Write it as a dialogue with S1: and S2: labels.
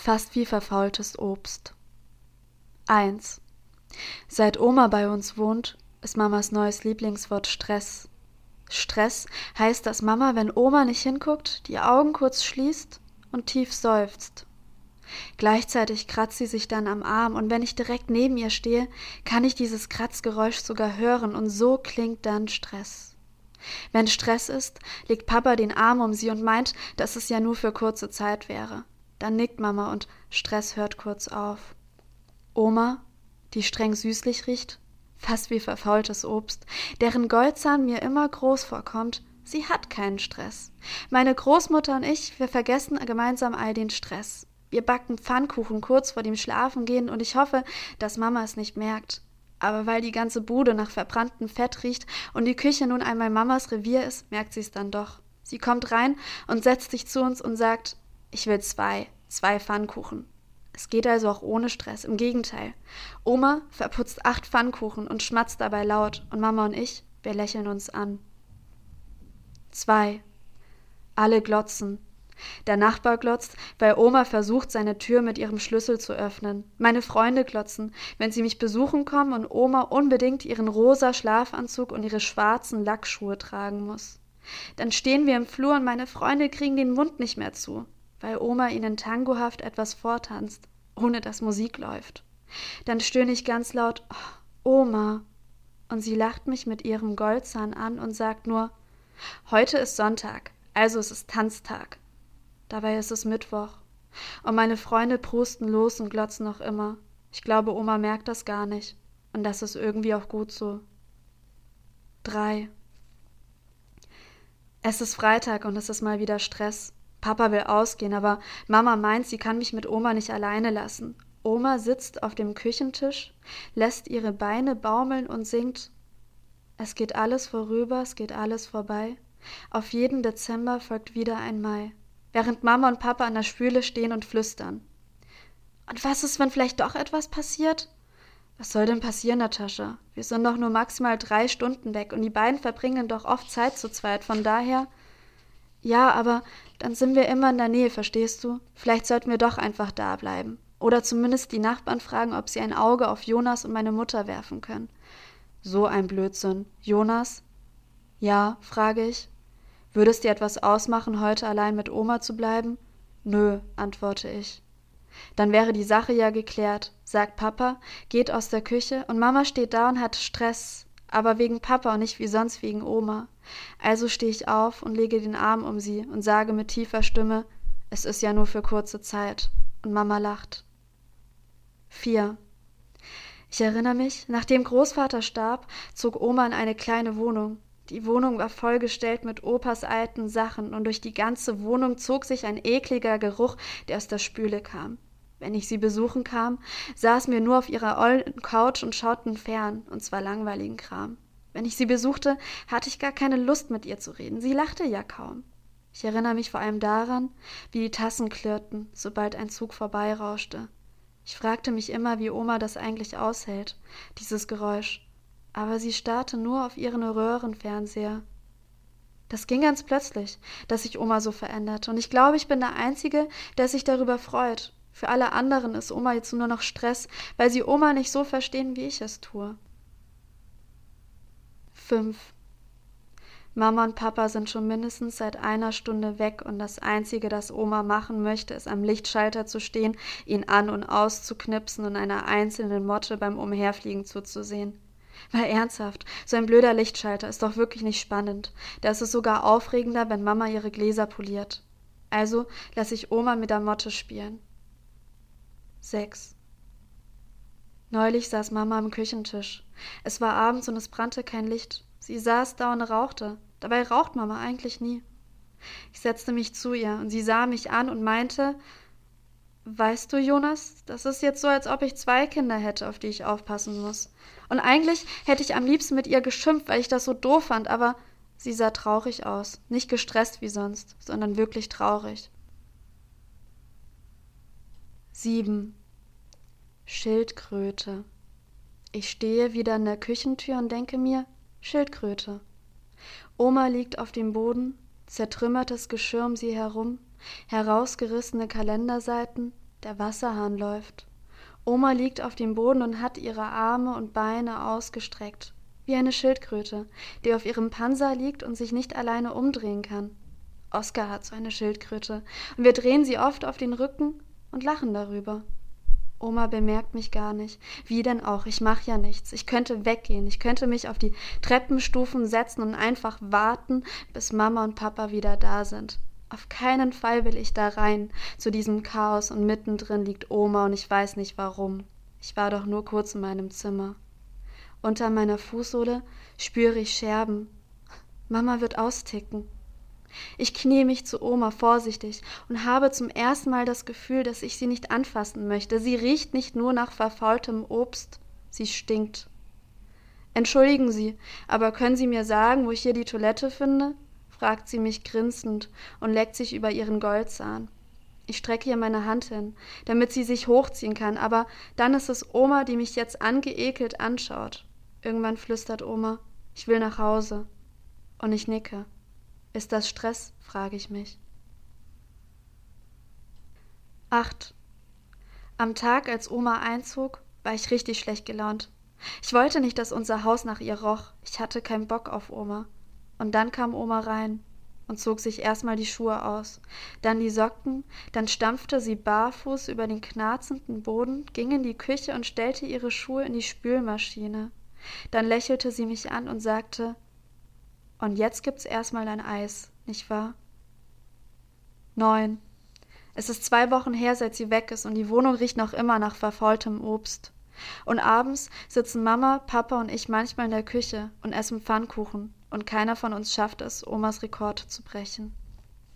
S1: fast wie verfaultes Obst. 1. Seit Oma bei uns wohnt, ist Mamas neues Lieblingswort Stress. Stress heißt, dass Mama, wenn Oma nicht hinguckt, die Augen kurz schließt und tief seufzt. Gleichzeitig kratzt sie sich dann am Arm und wenn ich direkt neben ihr stehe, kann ich dieses Kratzgeräusch sogar hören und so klingt dann Stress. Wenn Stress ist, legt Papa den Arm um sie und meint, dass es ja nur für kurze Zeit wäre. Dann nickt Mama und Stress hört kurz auf. Oma, die streng süßlich riecht, fast wie verfaultes Obst, deren Goldzahn mir immer groß vorkommt, sie hat keinen Stress. Meine Großmutter und ich, wir vergessen gemeinsam all den Stress. Wir backen Pfannkuchen kurz vor dem Schlafengehen und ich hoffe, dass Mama es nicht merkt. Aber weil die ganze Bude nach verbranntem Fett riecht und die Küche nun einmal Mamas Revier ist, merkt sie es dann doch. Sie kommt rein und setzt sich zu uns und sagt, ich will zwei Pfannkuchen. Es geht also auch ohne Stress, im Gegenteil. Oma verputzt 8 Pfannkuchen und schmatzt dabei laut und Mama und ich, wir lächeln uns an. 2. Alle glotzen. Der Nachbar glotzt, weil Oma versucht, seine Tür mit ihrem Schlüssel zu öffnen. Meine Freunde glotzen, wenn sie mich besuchen kommen und Oma unbedingt ihren rosa Schlafanzug und ihre schwarzen Lackschuhe tragen muss. Dann stehen wir im Flur und meine Freunde kriegen den Mund nicht mehr zu, weil Oma ihnen tangohaft etwas vortanzt, ohne dass Musik läuft. Dann stöhne ich ganz laut, oh, Oma, und sie lacht mich mit ihrem Goldzahn an und sagt nur, heute ist Sonntag, also es ist Tanztag. Dabei ist es Mittwoch. Und meine Freunde prusten los und glotzen noch immer. Ich glaube, Oma merkt das gar nicht. Und das ist irgendwie auch gut so. 3. Es ist Freitag und es ist mal wieder Stress. Papa will ausgehen, aber Mama meint, sie kann mich mit Oma nicht alleine lassen. Oma sitzt auf dem Küchentisch, lässt ihre Beine baumeln und singt: Es geht alles vorüber, es geht alles vorbei. Auf jeden Dezember folgt wieder ein Mai. Während Mama und Papa an der Spüle stehen und flüstern. Und was ist, wenn vielleicht doch etwas passiert? Was soll denn passieren, Natascha? Wir sind doch nur maximal 3 Stunden weg und die beiden verbringen doch oft Zeit zu zweit, von daher... Ja, aber dann sind wir immer in der Nähe, verstehst du? Vielleicht sollten wir doch einfach da bleiben. Oder zumindest die Nachbarn fragen, ob sie ein Auge auf Jonas und meine Mutter werfen können. So ein Blödsinn. Jonas? Ja, frage ich. Würde es dir etwas ausmachen, heute allein mit Oma zu bleiben? Nö, antworte ich. Dann wäre die Sache ja geklärt, sagt Papa, geht aus der Küche und Mama steht da und hat Stress, aber wegen Papa und nicht wie sonst wegen Oma. Also stehe ich auf und lege den Arm um sie und sage mit tiefer Stimme, es ist ja nur für kurze Zeit. Und Mama lacht. 4. Ich erinnere mich, nachdem Großvater starb, zog Oma in eine kleine Wohnung. Die Wohnung war vollgestellt mit Opas alten Sachen und durch die ganze Wohnung zog sich ein ekliger Geruch, der aus der Spüle kam. Wenn ich sie besuchen kam, saßen wir nur auf ihrer ollen Couch und schauten fern, und zwar langweiligen Kram. Wenn ich sie besuchte, hatte ich gar keine Lust, mit ihr zu reden. Sie lachte ja kaum. Ich erinnere mich vor allem daran, wie die Tassen klirrten, sobald ein Zug vorbeirauschte. Ich fragte mich immer, wie Oma das eigentlich aushält, dieses Geräusch. Aber sie starrte nur auf ihren Röhrenfernseher. Das ging ganz plötzlich, dass sich Oma so veränderte. Und ich glaube, ich bin der Einzige, der sich darüber freut. Für alle anderen ist Oma jetzt nur noch Stress, weil sie Oma nicht so verstehen, wie ich es tue. 5. Mama und Papa sind schon mindestens seit 1 Stunde weg und das Einzige, das Oma machen möchte, ist am Lichtschalter zu stehen, ihn an- und auszuknipsen und einer einzelnen Motte beim Umherfliegen zuzusehen. Mal ernsthaft, so ein blöder Lichtschalter ist doch wirklich nicht spannend. Da ist es sogar aufregender, wenn Mama ihre Gläser poliert. Also lasse ich Oma mit der Motte spielen. 6. Neulich saß Mama am Küchentisch. Es war abends und es brannte kein Licht. Sie saß da und rauchte. Dabei raucht Mama eigentlich nie. Ich setzte mich zu ihr und sie sah mich an und meinte, weißt du, Jonas, das ist jetzt so, als ob ich 2 Kinder hätte, auf die ich aufpassen muss. Und eigentlich hätte ich am liebsten mit ihr geschimpft, weil ich das so doof fand, aber sie sah traurig aus. Nicht gestresst wie sonst, sondern wirklich traurig. 7. Schildkröte. Ich stehe wieder in der Küchentür und denke mir, Schildkröte. Oma liegt auf dem Boden, zertrümmertes Geschirr um sie herum, herausgerissene Kalenderseiten, Der Wasserhahn läuft. Oma liegt auf dem Boden und hat ihre Arme und Beine ausgestreckt, wie eine Schildkröte, die auf ihrem Panzer liegt und sich nicht alleine umdrehen kann. Oskar hat so eine Schildkröte, und wir drehen sie oft auf den Rücken und lachen darüber. Oma bemerkt mich gar nicht. Wie denn auch? Ich mache ja nichts. Ich könnte weggehen. Ich könnte mich auf die Treppenstufen setzen und einfach warten, bis Mama und Papa wieder da sind. Auf keinen Fall will ich da rein, zu diesem Chaos, und mittendrin liegt Oma und ich weiß nicht warum. Ich war doch nur kurz in meinem Zimmer. Unter meiner Fußsohle spüre ich Scherben. Mama wird austicken. Ich knie mich zu Oma vorsichtig und habe zum ersten Mal das Gefühl, dass ich sie nicht anfassen möchte. Sie riecht nicht nur nach verfaultem Obst, sie stinkt. Entschuldigen Sie, aber können Sie mir sagen, wo ich hier die Toilette finde? Fragt sie mich grinsend und leckt sich über ihren Goldzahn. Ich strecke ihr meine Hand hin, damit sie sich hochziehen kann, aber dann ist es Oma, die mich jetzt angeekelt anschaut. Irgendwann flüstert Oma, ich will nach Hause. Und ich nicke. Ist das Stress, frage ich mich. 8. Am Tag, als Oma einzog, war ich richtig schlecht gelaunt. Ich wollte nicht, dass unser Haus nach ihr roch. Ich hatte keinen Bock auf Oma. Und dann kam Oma rein und zog sich erstmal die Schuhe aus, dann die Socken, dann stampfte sie barfuß über den knarzenden Boden, ging in die Küche und stellte ihre Schuhe in die Spülmaschine. Dann lächelte sie mich an und sagte, und jetzt gibt's erstmal ein Eis, nicht wahr? 9. Es ist 2 Wochen her, seit sie weg ist, und die Wohnung riecht noch immer nach verfaultem Obst. Und abends sitzen Mama, Papa und ich manchmal in der Küche und essen Pfannkuchen, und keiner von uns schafft es, Omas Rekord zu brechen.